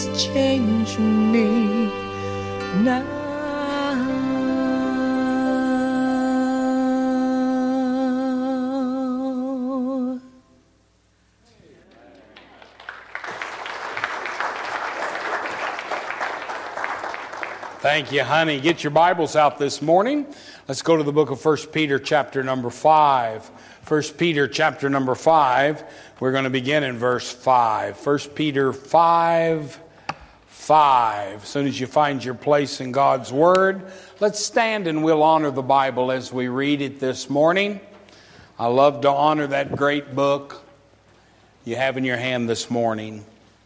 is changing me now. Thank you, honey. Get your Bibles out this morning. Let's go to the book of 1 Peter chapter number 5. 1 Peter chapter number 5. We're going to begin in verse 5. 1 Peter 5. As soon as you find your place in God's Word, let's stand and we'll honor the Bible as we read it this morning. I love to honor that great book you have in your hand this morning.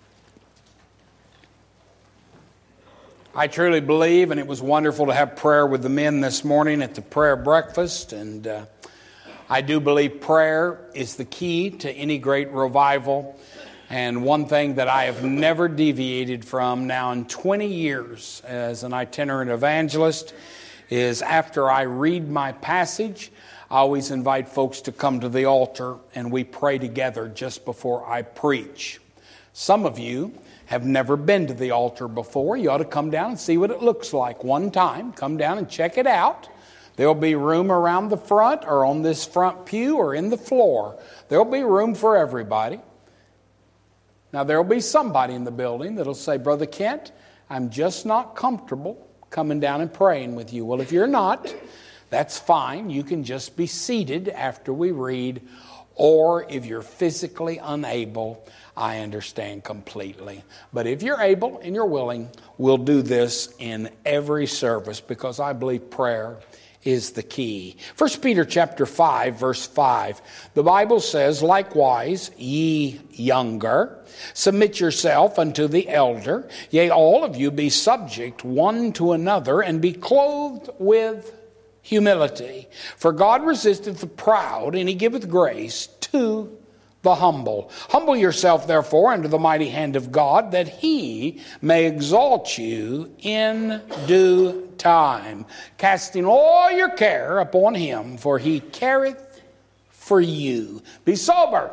I truly believe, and it was wonderful to have prayer with the men this morning at the prayer breakfast, and I do believe prayer is the key to any great revival. And one thing that I have never deviated from now in 20 years as an itinerant evangelist is after I read my passage, I always invite folks to come to the altar and we pray together just before I preach. Some of you have never been to the altar before. You ought to come down and see what it looks like one time. Come down and check it out. There'll be room around the front or on this front pew or in the floor. There'll be room for everybody. Now, there'll be somebody in the building that'll say, Brother Kent, I'm just not comfortable coming down and praying with you. Well, if you're not, that's fine. You can just be seated after we read. Or if you're physically unable, I understand completely. But if you're able and you're willing, we'll do this in every service because I believe prayer is the key. 1 Peter chapter 5, verse 5. The Bible says, Likewise, ye younger, submit yourself unto the elder. Yea, all of you be subject one to another, and be clothed with humility. For God resisteth the proud, and he giveth grace to the humble. Humble yourself, therefore, under the mighty hand of God, that he may exalt you in due time, casting all your care upon him, for he careth for you. Be sober,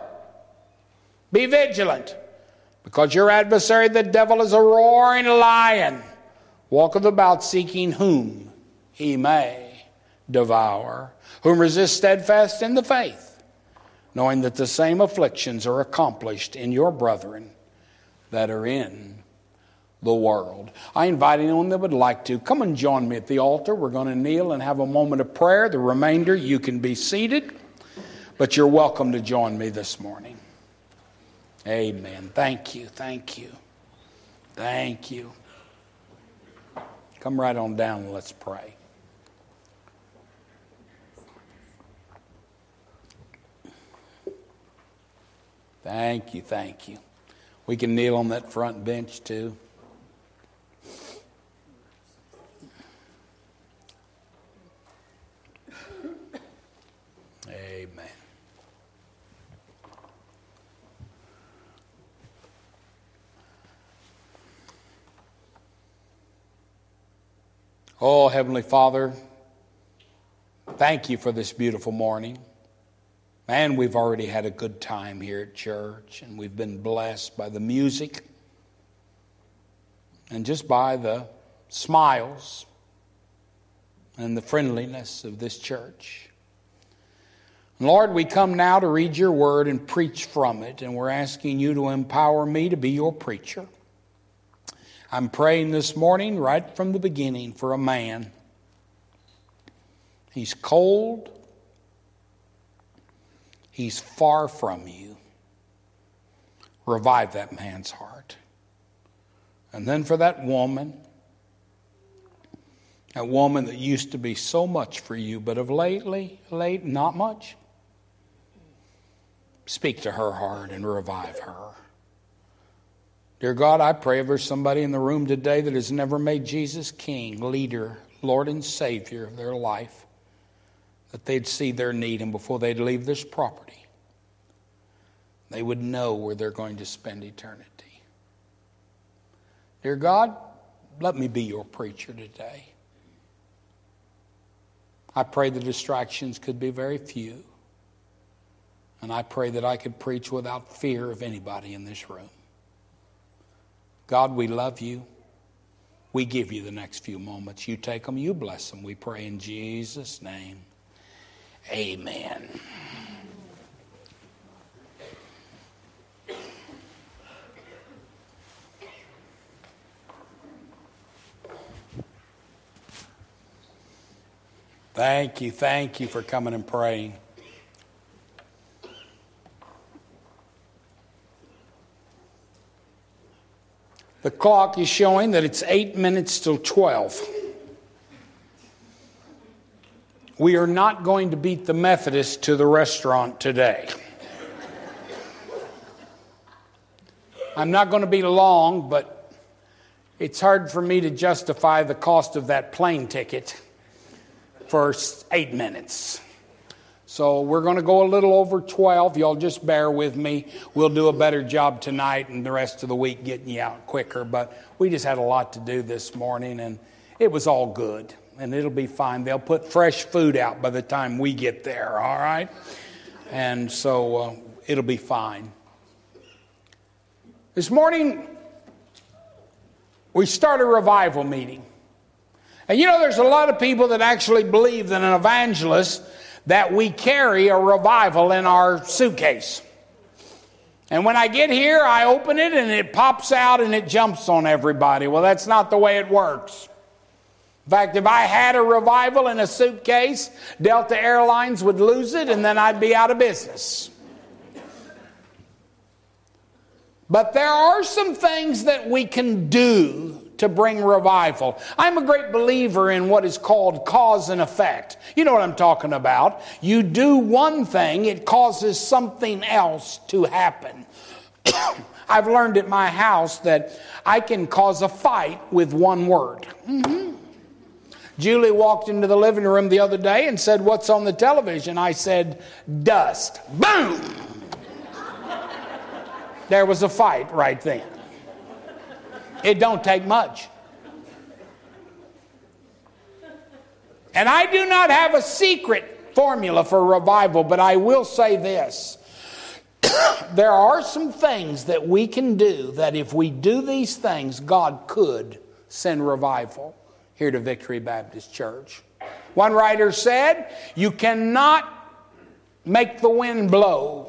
be vigilant, because your adversary, the devil, is a roaring lion, walketh about seeking whom he may devour. Whom resist steadfast in the faith, knowing that the same afflictions are accomplished in your brethren that are in the world. I invite anyone that would like to come and join me at the altar. We're going to kneel and have a moment of prayer. The remainder, you can be seated, but you're welcome to join me this morning. Amen. Thank you. Thank you. Thank you. Come right on down and let's pray. Thank you, thank you. We can kneel on that front bench too. Amen. Oh, Heavenly Father, thank you for this beautiful morning. Man, we've already had a good time here at church, and we've been blessed by the music and just by the smiles and the friendliness of this church. And Lord, we come now to read your word and preach from it, and we're asking you to empower me to be your preacher. I'm praying this morning right from the beginning for a man. He's cold. He's far from you. Revive that man's heart. And then for that woman that used to be so much for you, but of late, not much. Speak to her heart and revive her. Dear God, I pray if there's somebody in the room today that has never made Jesus King, leader, Lord and Savior of their life, that they'd see their need, and before they'd leave this property, they would know where they're going to spend eternity. Dear God, let me be your preacher today. I pray the distractions could be very few, and I pray that I could preach without fear of anybody in this room. God, we love you. We give you the next few moments. You take them, you bless them. We pray in Jesus' name. Amen. Thank you for coming and praying. The clock is showing that it's 8 minutes till 12. We are not going to beat the Methodists to the restaurant today. I'm not going to be long, but it's hard for me to justify the cost of that plane ticket for 8 minutes. So we're going to go a little over 12. Y'all just bear with me. We'll do a better job tonight and the rest of the week getting you out quicker. But we just had a lot to do this morning, and it was all good. And it'll be fine. They'll put fresh food out by the time we get there, all right? And so it'll be fine. This morning, we start a revival meeting. And you know, there's a lot of people that actually believe that an evangelist, that we carry a revival in our suitcase. And when I get here, I open it and it pops out and it jumps on everybody. Well, that's not the way it works. In fact, if I had a revival in a suitcase, Delta Airlines would lose it and then I'd be out of business. But there are some things that we can do to bring revival. I'm a great believer in what is called cause and effect. You know what I'm talking about. You do one thing, it causes something else to happen. I've learned at my house that I can cause a fight with one word. Julie walked into the living room the other day and said, "What's on the television?" I said, "Dust." Boom! There was a fight right then. It don't take much. And I do not have a secret formula for revival, but I will say this. There are some things that we can do that if we do these things, God could send revival here to Victory Baptist Church. One writer said, "You cannot make the wind blow.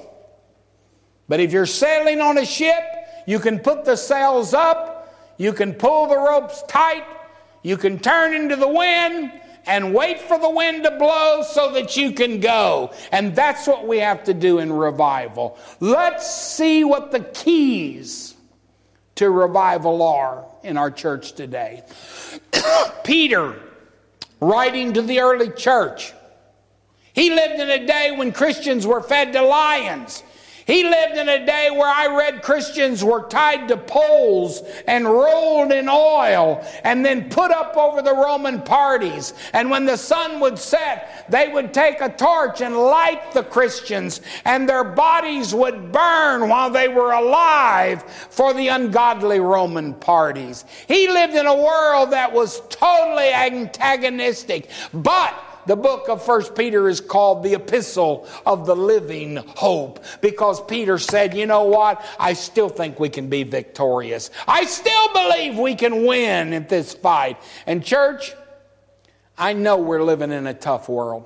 But if you're sailing on a ship, you can put the sails up, you can pull the ropes tight, you can turn into the wind and wait for the wind to blow so that you can go." And that's what we have to do in revival. Let's see what the keys to revival are in our church today. Peter, writing to the early church, he lived in a day when Christians were fed to lions. He lived in a day where I read Christians were tied to poles and rolled in oil and then put up over the Roman parties. And when the sun would set, they would take a torch and light the Christians, and their bodies would burn while they were alive for the ungodly Roman parties. He lived in a world that was totally antagonistic, but the book of 1 Peter is called the Epistle of the Living Hope, because Peter said, you know what? I still think we can be victorious. I still believe we can win at this fight. And church, I know we're living in a tough world.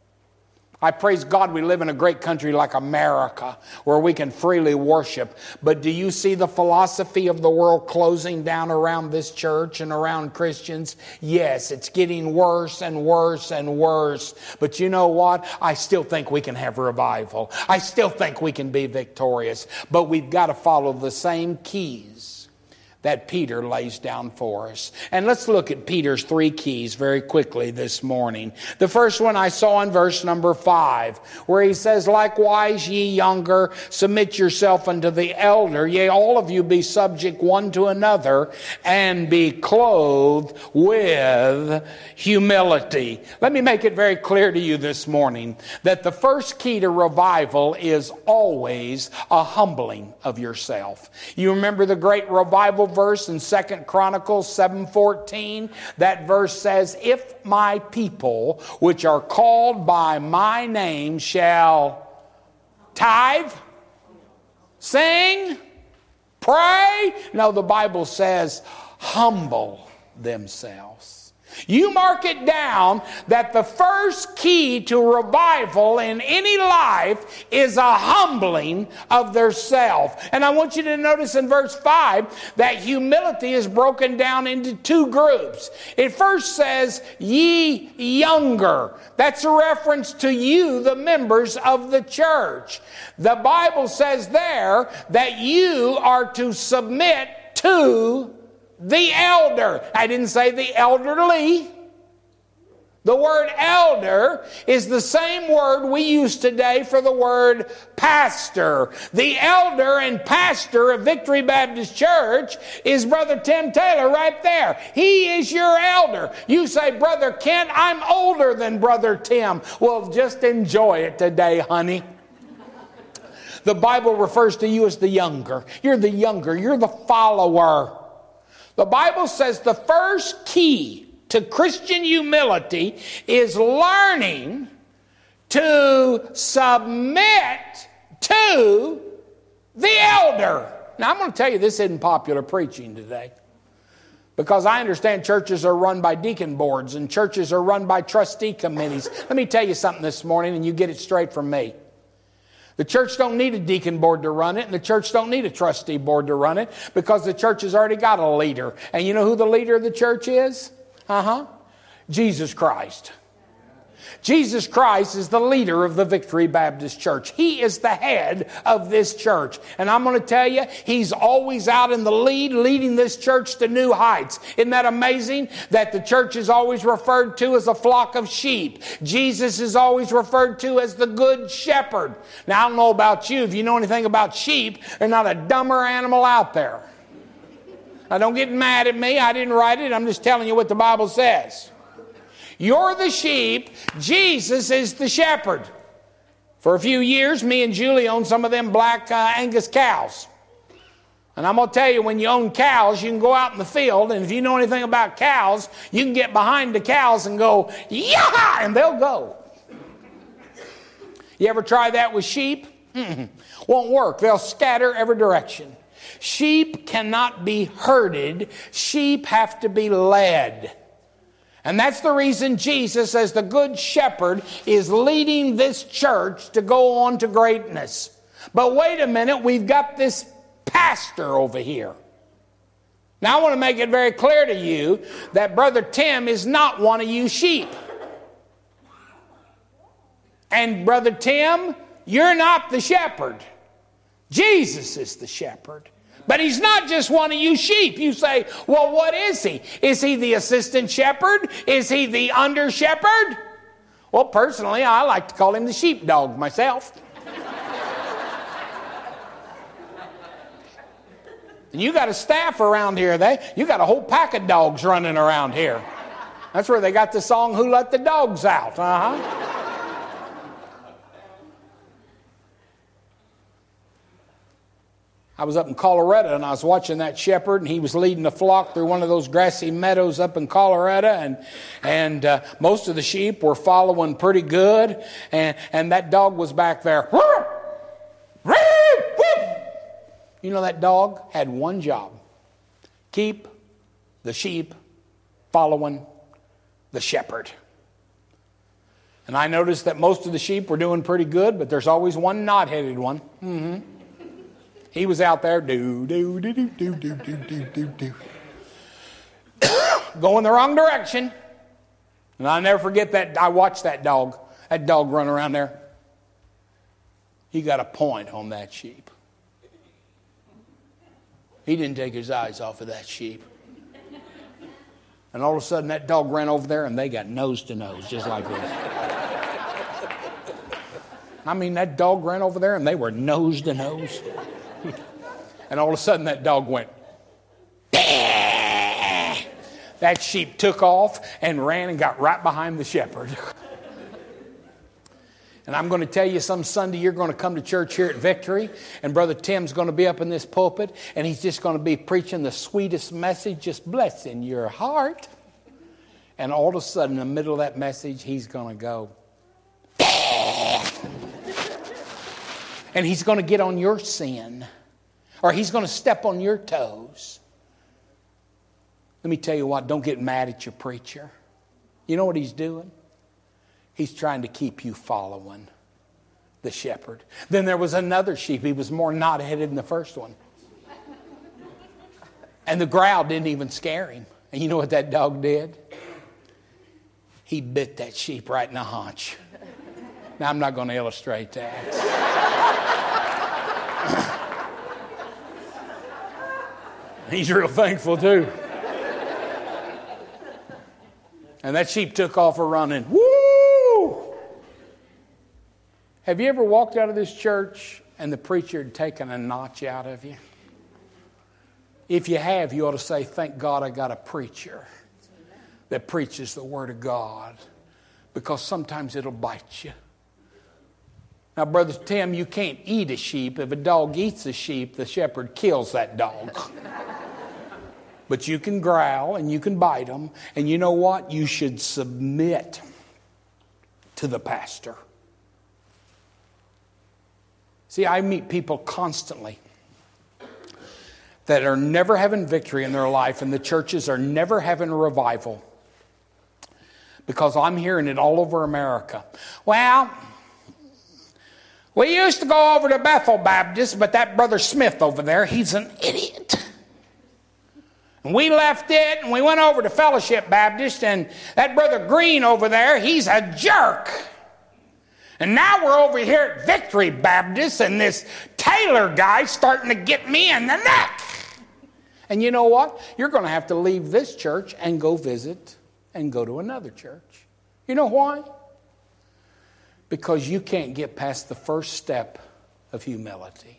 I praise God we live in a great country like America where we can freely worship. But do you see the philosophy of the world closing down around this church and around Christians? Yes, it's getting worse and worse and worse. But you know what? I still think we can have revival. I still think we can be victorious. But we've got to follow the same keys that Peter lays down for us. And let's look at Peter's 3 keys very quickly this morning. The first one I saw in verse number 5, where he says, "Likewise, ye younger, submit yourself unto the elder. Yea, all of you be subject one to another, and be clothed with humility." Let me make it very clear to you this morning that the first key to revival is always a humbling of yourself. You remember the great revival verse in 2 Chronicles 7:14. That verse says, "If my people, which are called by my name, shall tithe, sing, Pray. No, the Bible says humble themselves. You mark it down that the first key to revival in any life is a humbling of their self. And I want you to notice in verse 5 that humility is broken down into two groups. It first says, ye younger. That's a reference to you, the members of the church. The Bible says there that you are to submit to the elder. I didn't say the elderly. The word elder is the same word we use today for the word pastor. The elder and pastor of Victory Baptist Church is Brother Tim Taylor right there. He is your elder. You say, Brother Kent, I'm older than Brother Tim. Well, just enjoy it today, honey. The Bible refers to you as the younger. You're the younger. You're the follower. The Bible says the first key to Christian humility is learning to submit to the elder. Now, I'm going to tell you this isn't popular preaching today, because I understand churches are run by deacon boards and churches are run by trustee committees. Let me tell you something this morning, and you get it straight from me. The church don't need a deacon board to run it, and the church don't need a trustee board to run it, because the church has already got a leader. And you know who the leader of the church is? Jesus Christ. Jesus Christ is the leader of the Victory Baptist Church. He is the head of this church. And I'm going to tell you, He's always out in the lead, leading this church to new heights. Isn't that amazing? That the church is always referred to as a flock of sheep. Jesus is always referred to as the good shepherd. Now, I don't know about you. If you know anything about sheep, they're not a dumber animal out there. Now, don't get mad at me. I didn't write it. I'm just telling you what the Bible says. You're the sheep. Jesus is the shepherd. For a few years, me and Julie owned some of them black Angus cows. And I'm going to tell you, when you own cows, you can go out in the field, and if you know anything about cows, you can get behind the cows and go, yeah, and they'll go. You ever try that with sheep? Won't work. They'll scatter every direction. Sheep cannot be herded. Sheep have to be led. And that's the reason Jesus, as the good shepherd, is leading this church to go on to greatness. But wait a minute, we've got this pastor over here. Now I want to make it very clear to you that Brother Tim is not one of you sheep. And Brother Tim, you're not the shepherd. Jesus is the shepherd. But He's not just one of you sheep. You say, well, what is He? Is He the assistant shepherd? Is He the under shepherd? Well, personally, I like to call Him the sheepdog myself. And you got a staff around here. You got a whole pack of dogs running around here. That's where they got the song, Who Let the Dogs Out? I was up in Colorado, and I was watching that shepherd, and he was leading the flock through one of those grassy meadows up in Colorado, and most of the sheep were following pretty good, and that dog was back there. You know, that dog had one job: keep the sheep following the shepherd. And I noticed that most of the sheep were doing pretty good, but there's always one knot-headed one. He was out there, going the wrong direction. And I'll never forget that. I watched that dog run around there. He got a point on that sheep. He didn't take his eyes off of that sheep. And all of a sudden, that dog ran over there, and they got nose to nose, just like this. I mean, that dog ran over there, and they were nose to nose. And all of a sudden that dog went. Bah! That sheep took off and ran and got right behind the shepherd. And I'm going to tell you, some Sunday you're going to come to church here at Victory, and Brother Tim's going to be up in this pulpit, and he's just going to be preaching the sweetest message, just blessing your heart. And all of a sudden, in the middle of that message, he's going to go. Bah! And he's going to get on your sin. Or he's going to step on your toes. Let me tell you what, don't get mad at your preacher. You know what he's doing? He's trying to keep you following the shepherd. Then there was another sheep. He was more knot-headed than the first one. And the growl didn't even scare him. And you know what that dog did? He bit that sheep right in the haunch. Now, I'm not going to illustrate that. He's real thankful, too. And that sheep took off a-running. Woo! Have you ever walked out of this church and the preacher had taken a notch out of you? If you have, you ought to say, thank God I got a preacher that preaches the Word of God. Because sometimes it'll bite you. Now, Brother Tim, you can't eat a sheep. If a dog eats a sheep, the shepherd kills that dog. But you can growl and you can bite them. And you know what? You should submit to the pastor. See, I meet people constantly that are never having victory in their life, and the churches are never having a revival. Because I'm hearing it all over America. Well, we used to go over to Bethel Baptist, but that Brother Smith over there, he's an idiot. And we left it and we went over to Fellowship Baptist, and that Brother Green over there, he's a jerk. And now we're over here at Victory Baptist, and this Taylor guy's starting to get me in the neck. And you know what? You're going to have to leave this church and go visit and go to another church. You know why? Because you can't get past the first step of humility.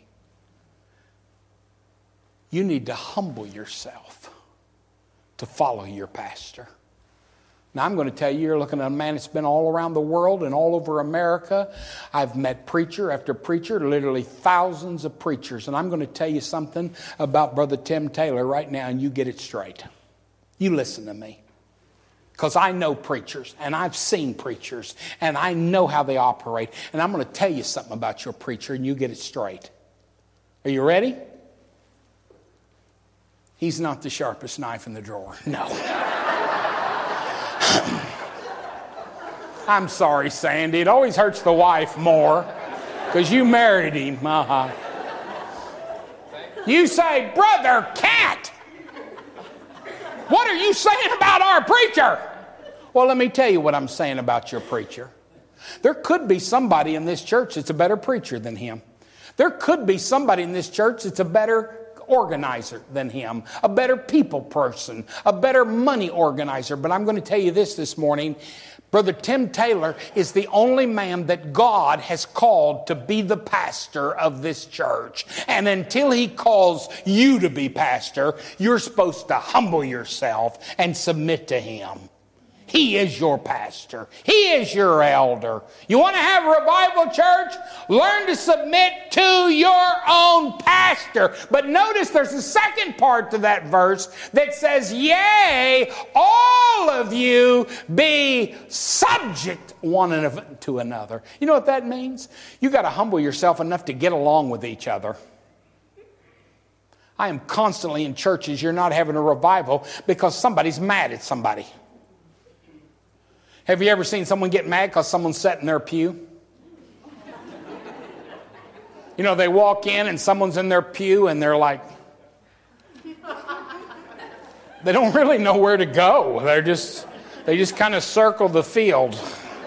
You need to humble yourself to follow your pastor. Now, I'm going to tell you, you're looking at a man that's been all around the world and all over America. I've met preacher after preacher, literally thousands of preachers. And I'm going to tell you something about Brother Tim Taylor right now, and you get it straight. You listen to me. Because I know preachers, and I've seen preachers, and I know how they operate. And I'm going to tell you something about your preacher, and you get it straight. Are you ready? He's not the sharpest knife in the drawer. No. I'm sorry, Sandy. It always hurts the wife more because you married him. You say, Brother Cat, what are you saying about our preacher? Well, let me tell you what I'm saying about your preacher. There could be somebody in this church that's a better preacher than him. There could be somebody in this church that's a better organizer than him, a better people person, a better money organizer. But I'm going to tell you this morning. Brother Tim Taylor is the only man that God has called to be the pastor of this church. And until he calls you to be pastor, you're supposed to humble yourself and submit to him. He is your pastor. He is your elder. You want to have a revival, church? Learn to submit to your own pastor. But notice there's a second part to that verse that says, yea, all of you be subject one to another. You know what that means? You got to humble yourself enough to get along with each other. I am constantly in churches, you're not having a revival because somebody's mad at somebody. Have you ever seen someone get mad because someone's sat in their pew? You know, they walk in and someone's in their pew and they're like, they don't really know where to go. They just kind of circle the field.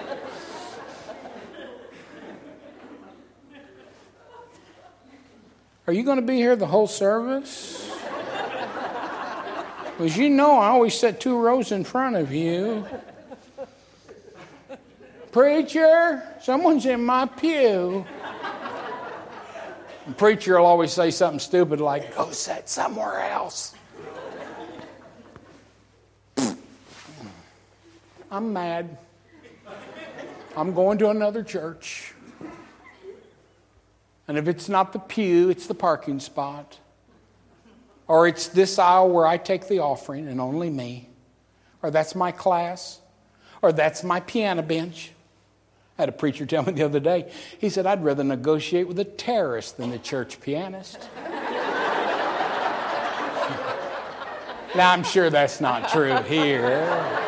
Are you going to be here the whole service? Because you know I always set 2 rows in front of you. Preacher, someone's in my pew. The preacher will always say something stupid like, go sit somewhere else. I'm mad. I'm going to another church. And if it's not the pew, it's the parking spot. Or it's this aisle where I take the offering and only me. Or that's my class. Or that's my piano bench. I had a preacher tell me the other day, he said, I'd rather negotiate with a terrorist than the church pianist. Now, I'm sure that's not true here.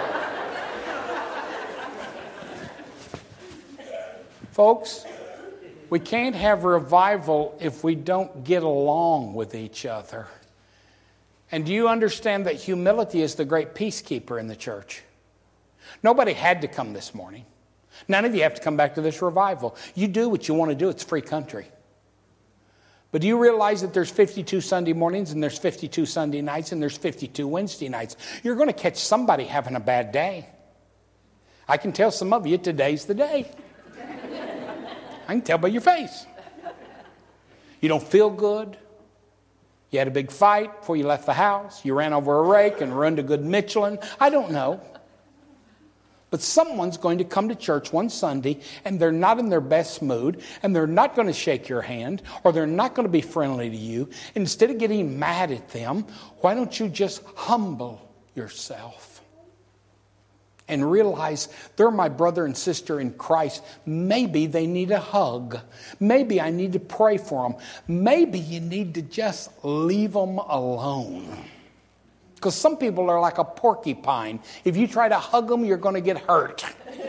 Folks, we can't have revival if we don't get along with each other. And do you understand that humility is the great peacekeeper in the church? Nobody had to come this morning. None of you have to come back to this revival. You do what you want to do. It's a free country. But do you realize that there's 52 Sunday mornings and there's 52 Sunday nights and there's 52 Wednesday nights? You're going to catch somebody having a bad day. I can tell some of you today's the day. I can tell by your face. You don't feel good. You had a big fight before you left the house. You ran over a rake and ruined a good Michelin. I don't know. But someone's going to come to church one Sunday and they're not in their best mood and they're not going to shake your hand or they're not going to be friendly to you. Instead of getting mad at them, why don't you just humble yourself and realize they're my brother and sister in Christ. Maybe they need a hug. Maybe I need to pray for them. Maybe you need to just leave them alone. Because some people are like a porcupine. If you try to hug them, you're going to get hurt.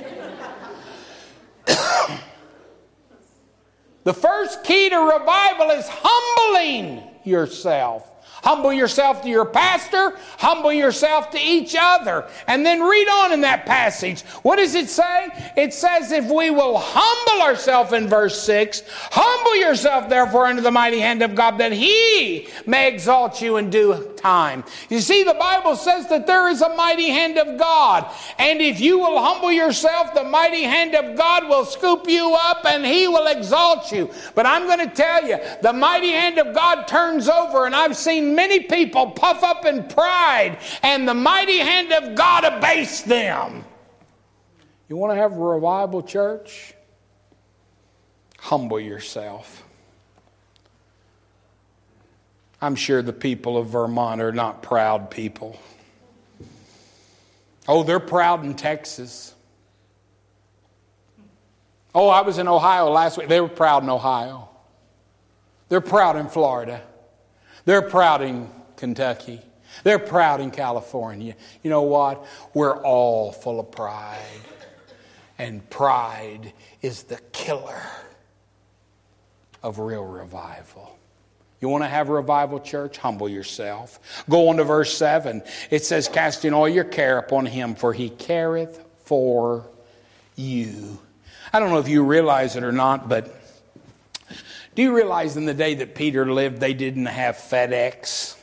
The first key to revival is humbling yourself. Humble yourself to your pastor. Humble yourself to each other. And then read on in that passage. What does it say? It says if we will humble ourselves in verse 6, humble yourself therefore under the mighty hand of God that He may exalt you in due time. You see, the Bible says that there is a mighty hand of God. And if you will humble yourself, the mighty hand of God will scoop you up and He will exalt you. But I'm going to tell you, the mighty hand of God turns over, and I've seen many people puff up in pride, and the mighty hand of God abase them. You want to have a revival, church? Humble yourself. I'm sure the people of Vermont are not proud people. Oh, they're proud in Texas. Oh, I was in Ohio last week. They were proud in Ohio. They're proud in Florida. They're proud in Kentucky. They're proud in California. You know what? We're all full of pride. And pride is the killer of real revival. You want to have a revival, church? Humble yourself. Go on to verse 7. It says, casting all your care upon Him, for He careth for you. I don't know if you realize it or not, but do you realize in the day that Peter lived, they didn't have FedEx?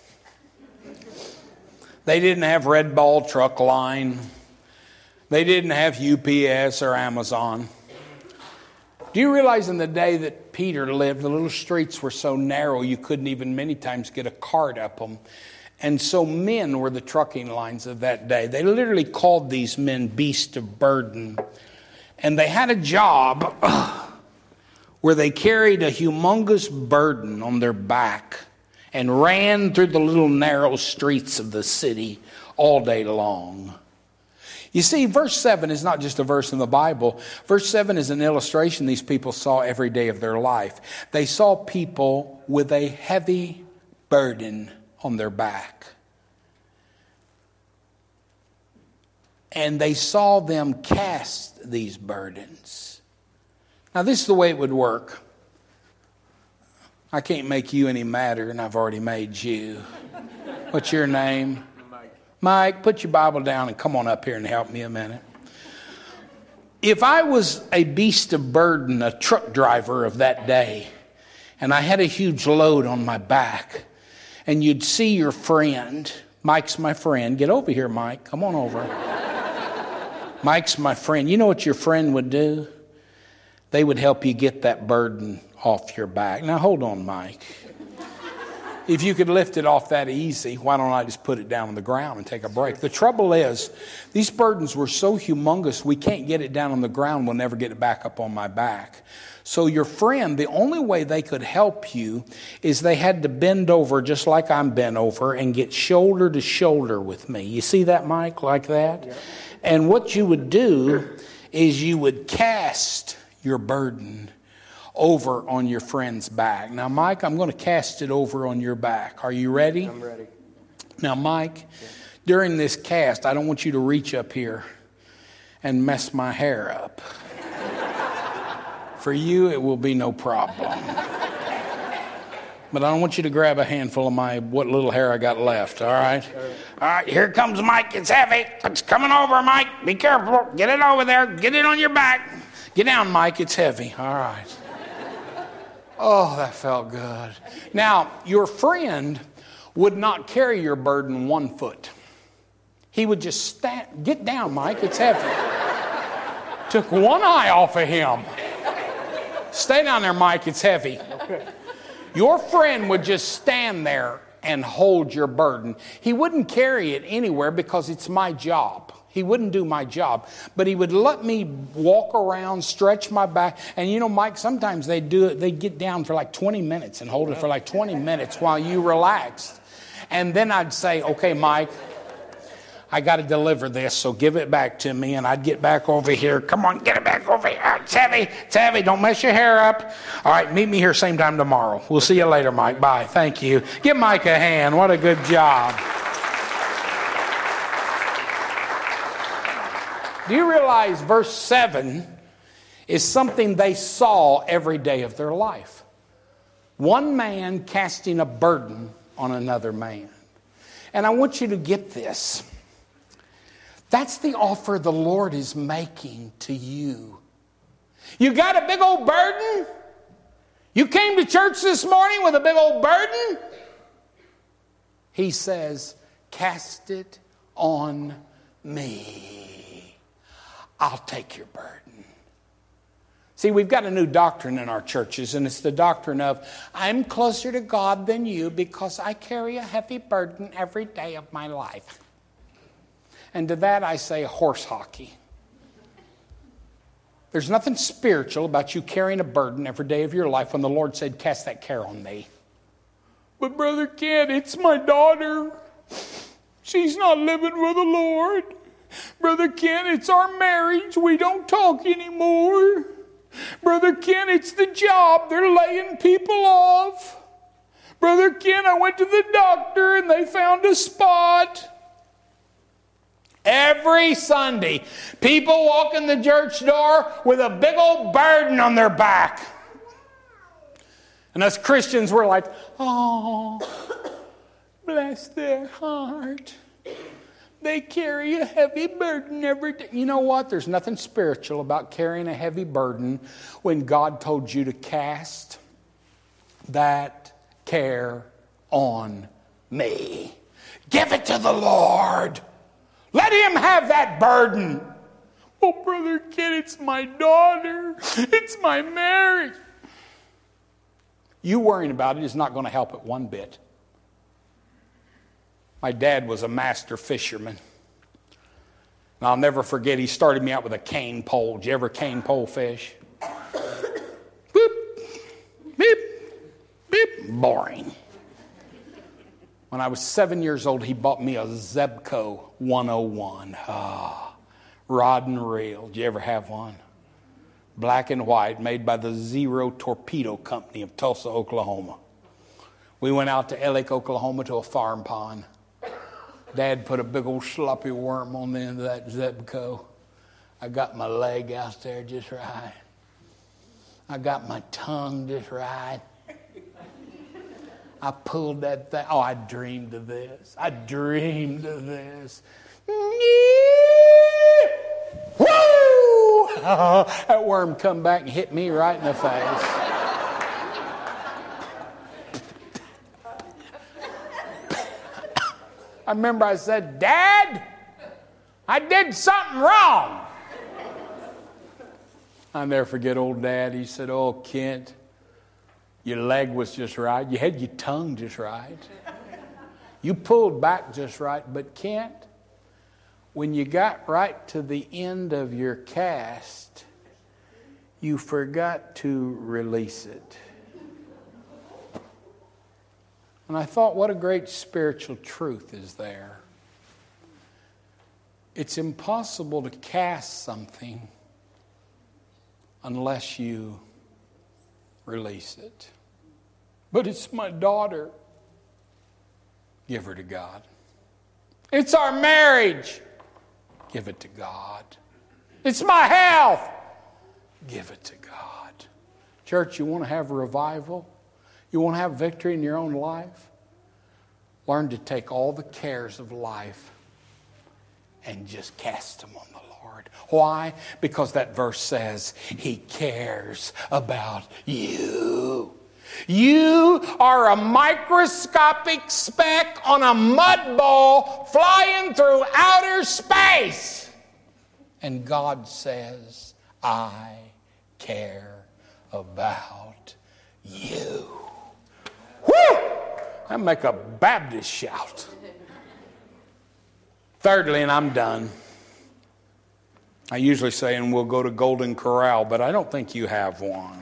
They didn't have Red Ball Truck Line. They didn't have UPS or Amazon. Do you realize in the day that Peter lived, the little streets were so narrow you couldn't even many times get a cart up them? And so men were the trucking lines of that day. They literally called these men beasts of burden. And they had a job where they carried a humongous burden on their back and ran through the little narrow streets of the city all day long. You see, verse 7 is not just a verse in the Bible. Verse 7 is an illustration these people saw every day of their life. They saw people with a heavy burden on their back. And they saw them cast these burdens. Now, this is the way it would work. I can't make you any madder, and I've already made you. What's your name? Mike, put your Bible down and come on up here and help me a minute. If I was a beast of burden, a truck driver of that day, and I had a huge load on my back, and you'd see your friend, Mike's my friend. Get over here, Mike. Come on over. Mike's my friend. You know what your friend would do? They would help you get that burden off your back. Now, hold on, Mike. If you could lift it off that easy, why don't I just put it down on the ground and take a break? The trouble is, these burdens were so humongous, we can't get it down on the ground. We'll never get it back up on my back. So your friend, the only way they could help you is they had to bend over just like I'm bent over and get shoulder to shoulder with me. You see that, Mike, like that? Yeah. And what you would do is you would cast your burden over on your friend's back. Now, Mike, I'm going to cast it over on your back. Are you ready? I'm ready. Now, Mike, during this cast, I don't want you to reach up here and mess my hair up. For you, it will be no problem. But I don't want you to grab a handful of what little hair I got left, all right? All right, here comes Mike. It's heavy. It's coming over, Mike. Be careful. Get it over there. Get it on your back. Get down, Mike. It's heavy. All right. Oh, that felt good. Now, your friend would not carry your burden 1 foot. He would just stand. Get down, Mike. It's heavy. Took one eye off of him. Stay down there, Mike. It's heavy. Okay. Your friend would just stand there and hold your burden. He wouldn't carry it anywhere because it's my job. He wouldn't do my job. But he would let me walk around, stretch my back. And you know, Mike, sometimes they do it. They get down for like 20 minutes and hold it for like 20 minutes while you relax. And then I'd say, okay, Mike, I got to deliver this, so give it back to me. And I'd get back over here. Come on, get it back over here. It's heavy. It's heavy. Don't mess your hair up. All right, meet me here same time tomorrow. We'll see you later, Mike. Bye. Thank you. Give Mike a hand. What a good job. Do you realize verse 7 is something they saw every day of their life? One man casting a burden on another man. And I want you to get this. That's the offer the Lord is making to you. You got a big old burden? You came to church this morning with a big old burden? He says, cast it on me. I'll take your burden. See, we've got a new doctrine in our churches, and it's the doctrine of, I'm closer to God than you because I carry a heavy burden every day of my life. And to that I say horse hockey. There's nothing spiritual about you carrying a burden every day of your life when the Lord said, cast that care on me. But Brother Kent, it's my daughter. She's not living with the Lord. Brother Kent, it's our marriage. We don't talk anymore. Brother Kent, it's the job. They're laying people off. Brother Kent, I went to the doctor and they found a spot. Every Sunday, people walk in the church door with a big old burden on their back. And us Christians, we're like, oh, bless their heart. They carry a heavy burden every day. You know what? There's nothing spiritual about carrying a heavy burden when God told you to cast that care on me. Give it to the Lord. Let him have that burden. Oh, Brother Kid, it's my daughter. It's my marriage. You worrying about it is not going to help it one bit. My dad was a master fisherman. And I'll never forget, he started me out with a cane pole. Did you ever cane pole fish? Boop, beep, beep. Boring. When I was 7 years old, he bought me a Zebco 101. Rod and reel. Did you ever have one? Black and white, made by the Zero Torpedo Company of Tulsa, Oklahoma. We went out to Ellick, Oklahoma to a farm pond. Dad put a big old sloppy worm on the end of that Zebco. I got my leg out there just right. I got my tongue just right. I pulled that thing. Oh, I dreamed of this. I dreamed of this. Woo! That worm come back and hit me right in the face. I remember I said, Dad, I did something wrong. I'll never forget old Dad. He said, oh, Kent, your leg was just right. You had your tongue just right. You pulled back just right. But Kent, when you got right to the end of your cast, you forgot to release it. And I thought, what a great spiritual truth is there. It's impossible to cast something unless you release it. But it's my daughter. Give her to God. It's our marriage. Give it to God. It's my health. Give it to God. Church, you want to have revival? You want to have victory in your own life? Learn to take all the cares of life and just cast them on the Lord. Why? Because that verse says He cares about you. You are a microscopic speck on a mud ball flying through outer space. And God says, I care about you. Woo! I make a Baptist shout. Thirdly, and I'm done. I usually say, and we'll go to Golden Corral, but I don't think you have one.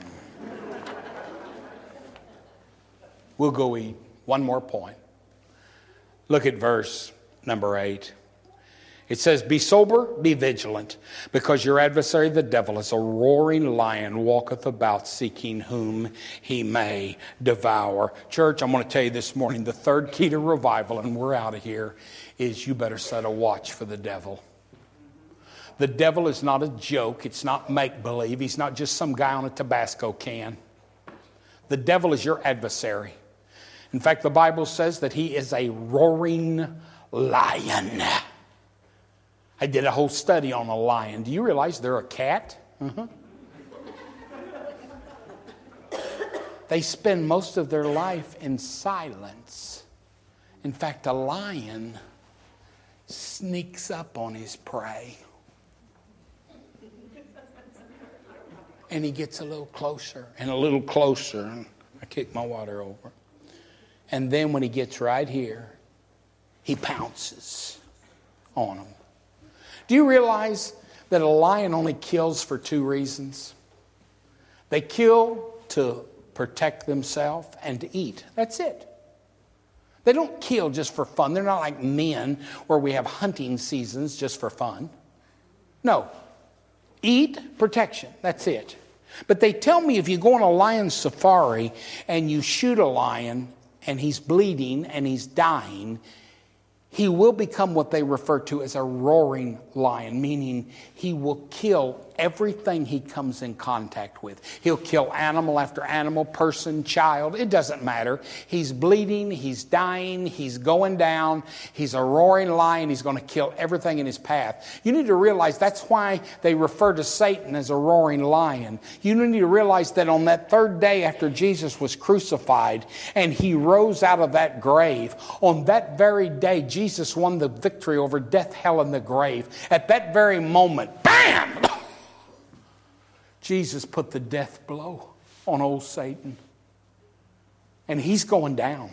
We'll go eat. One more point. Look at verse number 8. It says, be sober, be vigilant, because your adversary the devil is a roaring lion, walketh about seeking whom he may devour. Church, I'm going to tell you this morning, the third key to revival, and we're out of here, is you better set a watch for the devil. The devil is not a joke. It's not make-believe. He's not just some guy on a Tabasco can. The devil is your adversary. In fact, the Bible says that he is a roaring lion. I did a whole study on a lion. Do you realize they're a cat? They spend most of their life in silence. In fact, a lion sneaks up on his prey. And he gets a little closer and a little closer. I kick my water over. And then when he gets right here, he pounces on him. Do you realize that a lion only kills for two reasons? They kill to protect themselves and to eat. That's it. They don't kill just for fun. They're not like men where we have hunting seasons just for fun. No. Eat, protection. That's it. But they tell me if you go on a lion safari and you shoot a lion and he's bleeding and he's dying, he will become what they refer to as a roaring lion, meaning he will kill everything he comes in contact with. He'll kill animal after animal, person, child. It doesn't matter. He's bleeding. He's dying. He's going down. He's a roaring lion. He's going to kill everything in his path. You need to realize that's why they refer to Satan as a roaring lion. You need to realize that on that third day after Jesus was crucified and he rose out of that grave, on that very day, Jesus won the victory over death, hell, and the grave. At that very moment, bam! Jesus put the death blow on old Satan. And he's going down.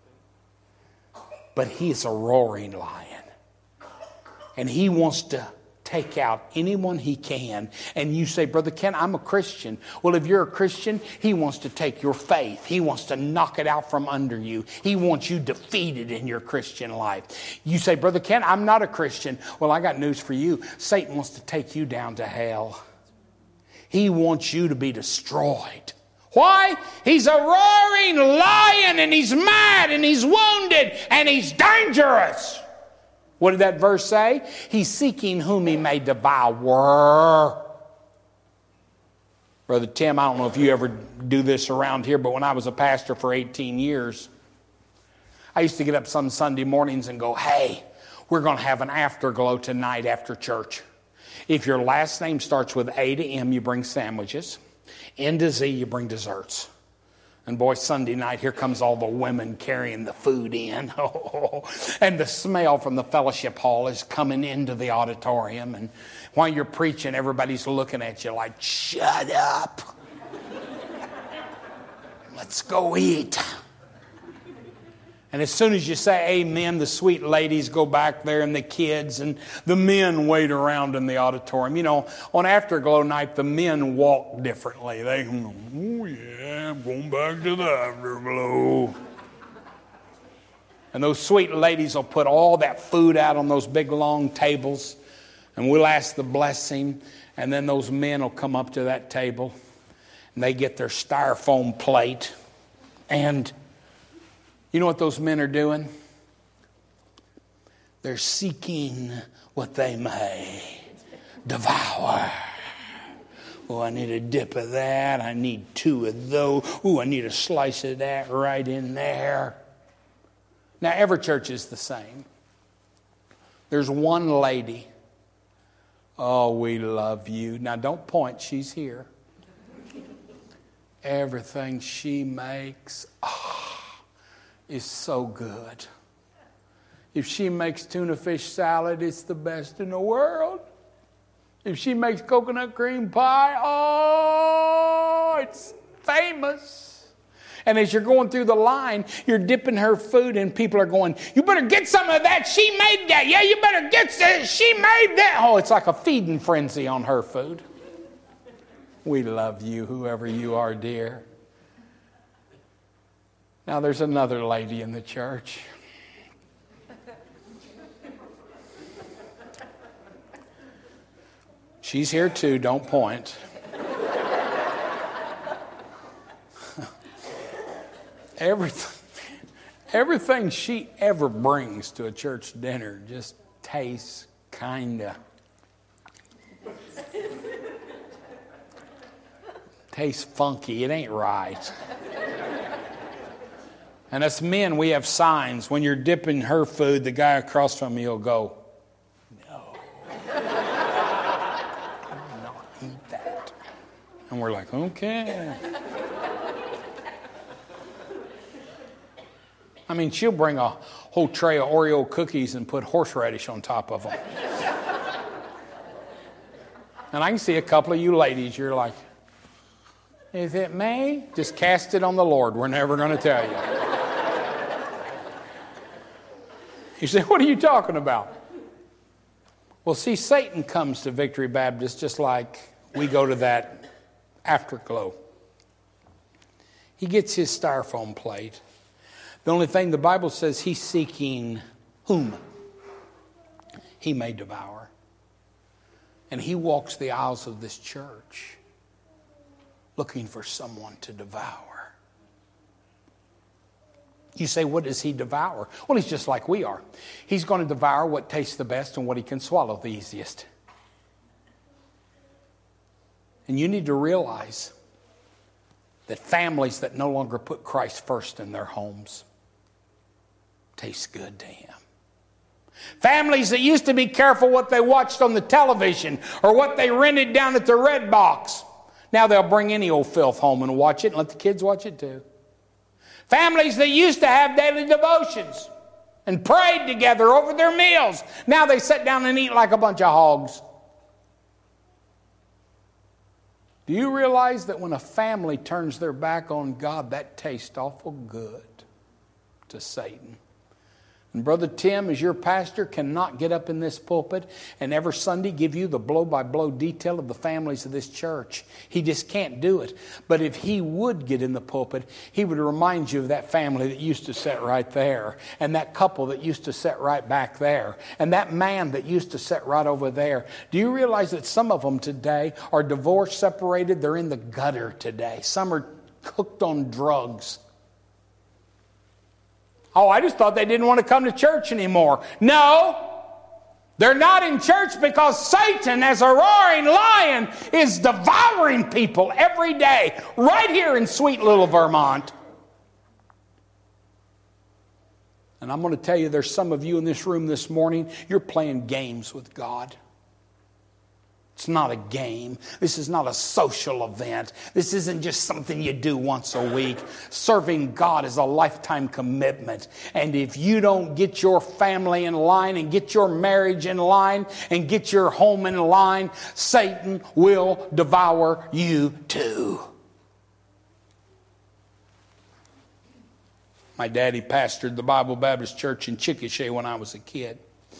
But he's a roaring lion. And he wants to take out anyone he can. And you say, Brother Ken, I'm a Christian. Well, if you're a Christian, he wants to take your faith. He wants to knock it out from under you. He wants you defeated in your Christian life. You say, Brother Ken, I'm not a Christian. Well, I got news for you. Satan wants to take you down to hell. He wants you to be destroyed. Why? He's a roaring lion and he's mad and he's wounded and he's dangerous. What did that verse say? He's seeking whom he may devour. Brother Tim, I don't know if you ever do this around here, but when I was a pastor for 18 years, I used to get up some Sunday mornings and go, hey, we're going to have an afterglow tonight after church. If your last name starts with A to M, you bring sandwiches. N to Z, you bring desserts. And boy, Sunday night, here comes all the women carrying the food in. And the smell from the fellowship hall is coming into the auditorium. And while you're preaching, everybody's looking at you like, shut up. Let's go eat. And as soon as you say amen, the sweet ladies go back there and the kids and the men wait around in the auditorium. You know, on Afterglow night, the men walk differently. They, oh yeah, I'm going back to the Afterglow. And those sweet ladies will put all that food out on those big long tables. And we'll ask the blessing. And then those men will come up to that table. And they get their styrofoam plate. And you know what those men are doing? They're seeking what they may devour. Oh, I need a dip of that. I need 2 of those. Oh, I need a slice of that right in there. Now, every church is the same. There's one lady. Oh, we love you. Now, don't point. She's here. Everything she makes is so good. If she makes tuna fish salad, it's the best in the world. If she makes coconut cream pie, it's famous. And as you're going through the line, you're dipping her food and people are going, you better get some of that. She made that. Yeah, you better get that. She made that. Oh, it's like a feeding frenzy on her food. We love you, whoever you are, dear. Now there's another lady in the church. She's here too, don't point. Everything she ever brings to a church dinner just tastes tastes funky. It ain't right. And us men, we have signs. When you're dipping her food, the guy across from you will go, eat that. And we're like, okay. I mean, she'll bring a whole tray of Oreo cookies and put horseradish on top of them. And I can see a couple of you ladies, you're like, is it me? Just cast it on the Lord. We're never going to tell you. You say, what are you talking about? Well, see, Satan comes to Victory Baptist just like we go to that Afterglow. He gets his styrofoam plate. The only thing the Bible says, he's seeking whom he may devour. And he walks the aisles of this church looking for someone to devour. You say, what does he devour? Well, he's just like we are. He's going to devour what tastes the best and what he can swallow the easiest. And you need to realize that families that no longer put Christ first in their homes taste good to him. Families that used to be careful what they watched on the television or what they rented down at the Red Box, now they'll bring any old filth home and watch it and let the kids watch it too. Families that used to have daily devotions and prayed together over their meals, now they sit down and eat like a bunch of hogs. Do you realize that when a family turns their back on God, that tastes awful good to Satan? And Brother Tim, as your pastor, cannot get up in this pulpit and every Sunday give you the blow-by-blow detail of the families of this church. He just can't do it. But if he would get in the pulpit, he would remind you of that family that used to sit right there, and that couple that used to sit right back there, and that man that used to sit right over there. Do you realize that some of them today are divorced, separated, they're in the gutter today. Some are hooked on drugs. Oh, I just thought they didn't want to come to church anymore. No, they're not in church because Satan, as a roaring lion, is devouring people every day, right here in sweet little Vermont. And I'm going to tell you, there's some of you in this room this morning, you're playing games with God. It's not a game. This is not a social event. This isn't just something you do once a week. Serving God is a lifetime commitment. And if you don't get your family in line and get your marriage in line and get your home in line, Satan will devour you too. My daddy pastored the Bible Baptist Church in Chickasha when I was a kid.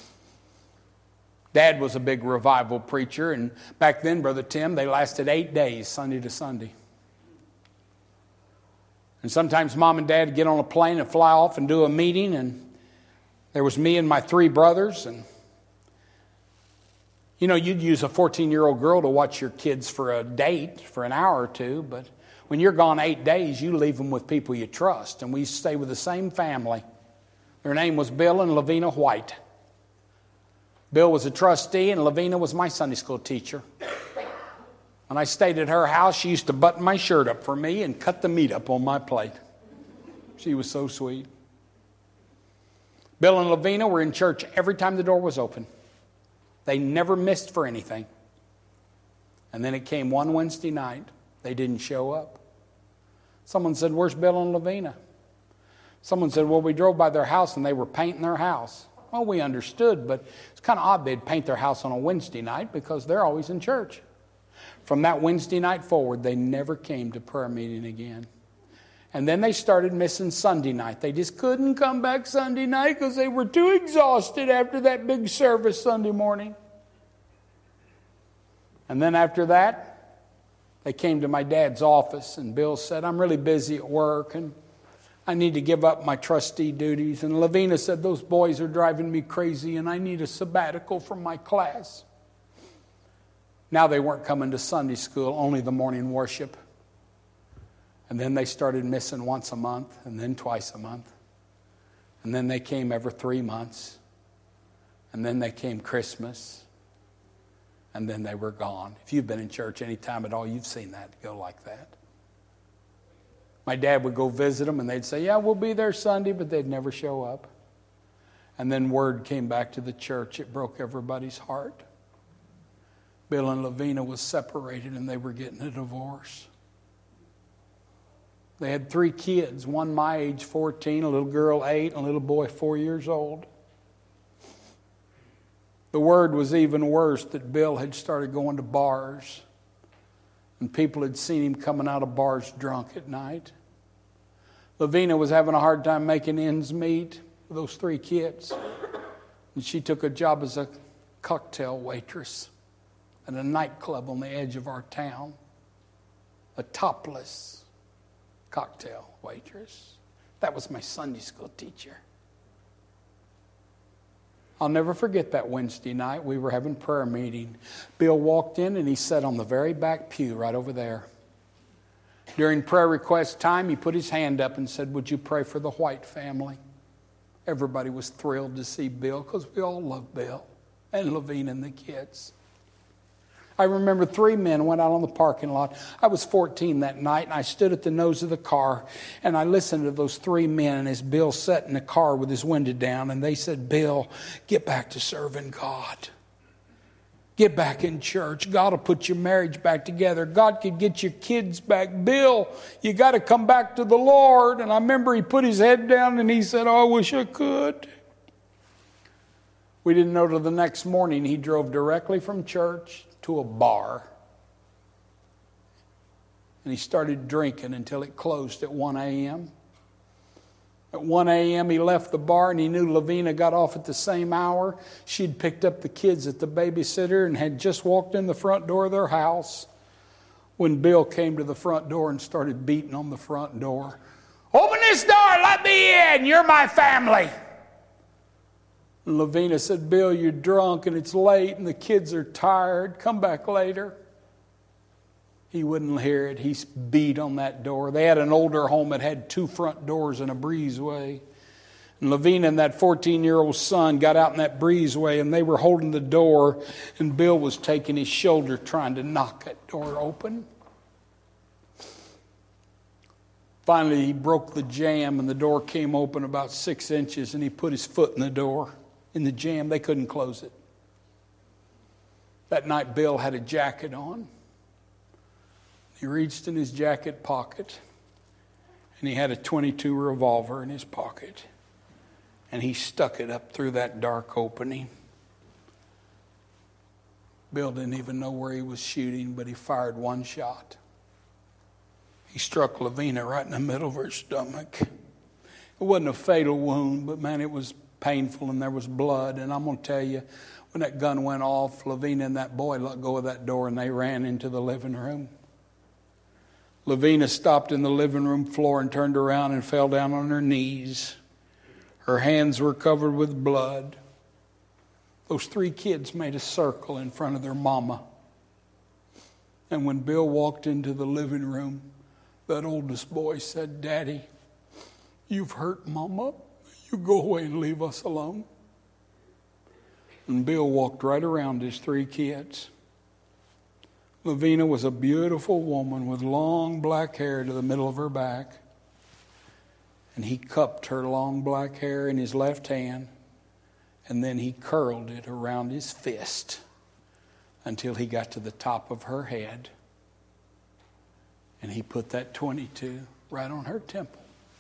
Dad was a big revival preacher, and back then, Brother Tim, they lasted 8 days, Sunday to Sunday. And sometimes Mom and Dad would get on a plane and fly off and do a meeting, and there was me and my 3 brothers, and you know, you'd use a 14-year-old girl to watch your kids for a date for an hour or two, but when you're gone 8 days, you leave them with people you trust, and we stay with the same family. Their name was Bill and Lavina White. Bill was a trustee, and Lavina was my Sunday school teacher. When I stayed at her house, she used to button my shirt up for me and cut the meat up on my plate. She was so sweet. Bill and Lavina were in church every time the door was open. They never missed for anything. And then it came one Wednesday night. They didn't show up. Someone said, "Where's Bill and Lavina?" Someone said, "Well, we drove by their house and they were painting their house." Well, we understood, but it's kind of odd they'd paint their house on a Wednesday night because they're always in church. From that Wednesday night forward, they never came to prayer meeting again. And then they started missing Sunday night. They just couldn't come back Sunday night because they were too exhausted after that big service Sunday morning. And then after that, they came to my dad's office, and Bill said, "I'm really busy at work, and I need to give up my trustee duties." And Lavina said, "Those boys are driving me crazy, and I need a sabbatical from my class." Now they weren't coming to Sunday school, only the morning worship. And then they started missing once a month, and then twice a month. And then they came every 3 months. And then they came Christmas. And then they were gone. If you've been in church any time at all, you've seen that go like that. My dad would go visit them, and they'd say, "Yeah, we'll be there Sunday," but they'd never show up. And then word came back to the church. It broke everybody's heart. Bill and Lavina was separated, and they were getting a divorce. They had 3 kids, one my age, 14, a little girl, 8, and a little boy, 4 years old. The word was even worse that Bill had started going to bars, and people had seen him coming out of bars drunk at night. Lavina was having a hard time making ends meet with those 3 kids, and she took a job as a cocktail waitress at a nightclub on the edge of our town, a topless cocktail waitress. That was my Sunday school teacher. I'll never forget that Wednesday night. We were having prayer meeting. Bill walked in and he sat on the very back pew right over there. During prayer request time, he put his hand up and said, "Would you pray for the White family?" Everybody was thrilled to see Bill because we all love Bill and Lavina and the kids. I remember 3 men went out on the parking lot. I was 14 that night, and I stood at the nose of the car, and I listened to those 3 men as Bill sat in the car with his window down, and they said, "Bill, get back to serving God. Get back in church. God will put your marriage back together. God could get your kids back. Bill, you got to come back to the Lord." And I remember he put his head down, and he said, "Oh, I wish I could." We didn't know till the next morning he drove directly from church to a bar. And he started drinking until it closed at 1 a.m. At 1 a.m. he left the bar, and he knew Lavina got off at the same hour. She'd picked up the kids at the babysitter and had just walked in the front door of their house when Bill came to the front door and started beating on the front door. "Open this door, let me in, you're my family." And Lavina said, "Bill, you're drunk and it's late and the kids are tired. Come back later." He wouldn't hear it. He beat on that door. They had an older home that had 2 front doors and a breezeway. And Lavina and that 14-year-old son got out in that breezeway, and they were holding the door, and Bill was taking his shoulder trying to knock that door open. Finally, he broke the jamb, and the door came open about 6 inches, and he put his foot in the door. In the jam, they couldn't close it. That night, Bill had a jacket on. He reached in his jacket pocket, and he had a .22 revolver in his pocket, and he stuck it up through that dark opening. Bill didn't even know where he was shooting, but he fired 1 shot. He struck Lavina right in the middle of her stomach. It wasn't a fatal wound, but man, it was painful, and there was blood. And I'm going to tell you, when that gun went off, Lavina and that boy let go of that door, and they ran into the living room. Lavina stopped in the living room floor and turned around and fell down on her knees. Her hands were covered with blood. Those 3 kids made a circle in front of their mama. And when Bill walked into the living room, that oldest boy said, "Daddy, you've hurt Mama. You go away and leave us alone." And Bill walked right around his 3 kids. Lavina was a beautiful woman with long black hair to the middle of her back. And he cupped her long black hair in his left hand, and then he curled it around his fist until he got to the top of her head. And he put that .22 right on her temple.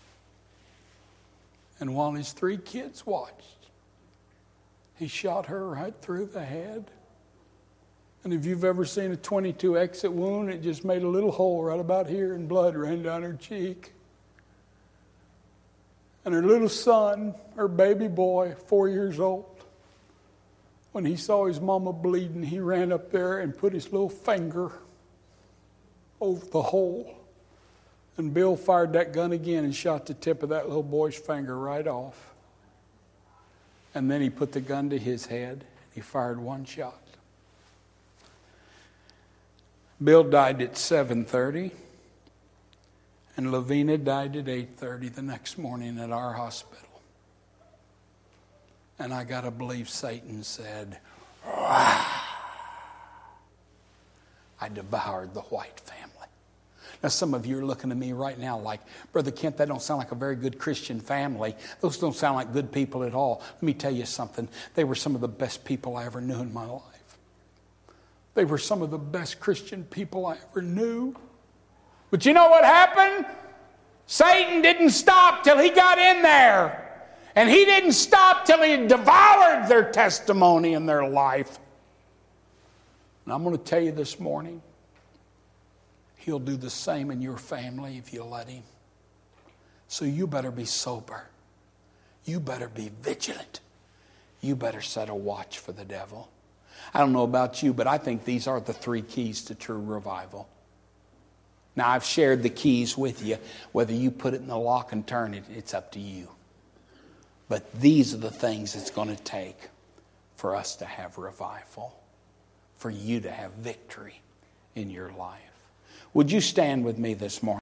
And while his 3 kids watched, he shot her right through the head. And if you've ever seen a .22 exit wound, it just made a little hole right about here and blood ran down her cheek. And her little son, her baby boy, 4 years old, when he saw his mama bleeding, he ran up there and put his little finger over the hole. And Bill fired that gun again and shot the tip of that little boy's finger right off. And then he put the gun to his head. He fired 1 shot. Bill died at 7:30. And Lavina died at 8:30 the next morning at our hospital. And I got to believe Satan said, "Rah." I devoured the White family. Now some of you are looking at me right now like, Brother Kent, that don't sound like a very good Christian family. Those don't sound like good people at all. Let me tell you something. They were some of the best people I ever knew in my life. They were some of the best Christian people I ever knew. But you know what happened? Satan didn't stop till he got in there. And he didn't stop till he devoured their testimony and their life. And I'm going to tell you this morning, he'll do the same in your family if you let him. So you better be sober. You better be vigilant. You better set a watch for the devil. I don't know about you, but I think these are the 3 keys to true revival. Now, I've shared the keys with you. Whether you put it in the lock and turn it, it's up to you. But these are the things it's going to take for us to have revival, for you to have victory in your life. Would you stand with me this morning?